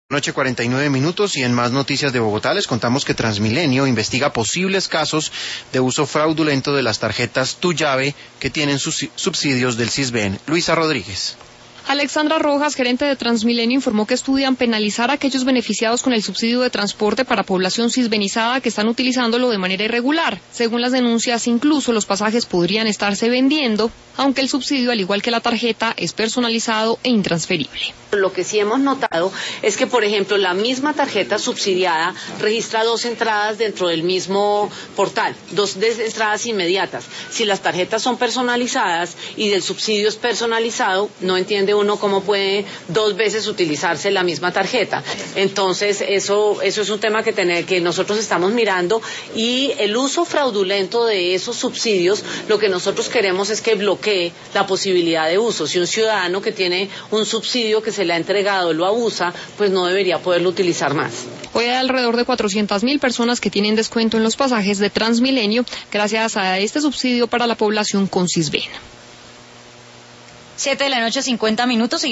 Noche 49 minutos y en más noticias de Bogotá les contamos que Transmilenio investiga posibles casos de uso fraudulento de las tarjetas Tu Llave que tienen subsidios del Sisbén. Luisa Rodríguez. Alexandra Rojas, gerente de Transmilenio, informó que estudian penalizar a aquellos beneficiados con el subsidio de transporte para población sisbenizada que están utilizándolo de manera irregular. Según las denuncias, incluso los pasajes podrían estarse vendiendo, aunque el subsidio, al igual que la tarjeta, es personalizado e intransferible. Lo que sí hemos notado es que, por ejemplo, la misma tarjeta subsidiada registra 2 entradas dentro del mismo portal, 2 entradas inmediatas. Si las tarjetas son personalizadas y del subsidio es personalizado, no entiende uno cómo puede 2 veces utilizarse la misma tarjeta. Entonces, eso es un tema que nosotros estamos mirando, y el uso fraudulento de esos subsidios, lo que nosotros queremos es que bloquee la posibilidad de uso. Si un ciudadano que tiene un subsidio que se le ha entregado lo abusa, pues no debería poderlo utilizar más. Hoy hay alrededor de 400.000 personas que tienen descuento en los pasajes de Transmilenio gracias a este subsidio para la población con Sisbén. 7 de la noche, 50 minutos.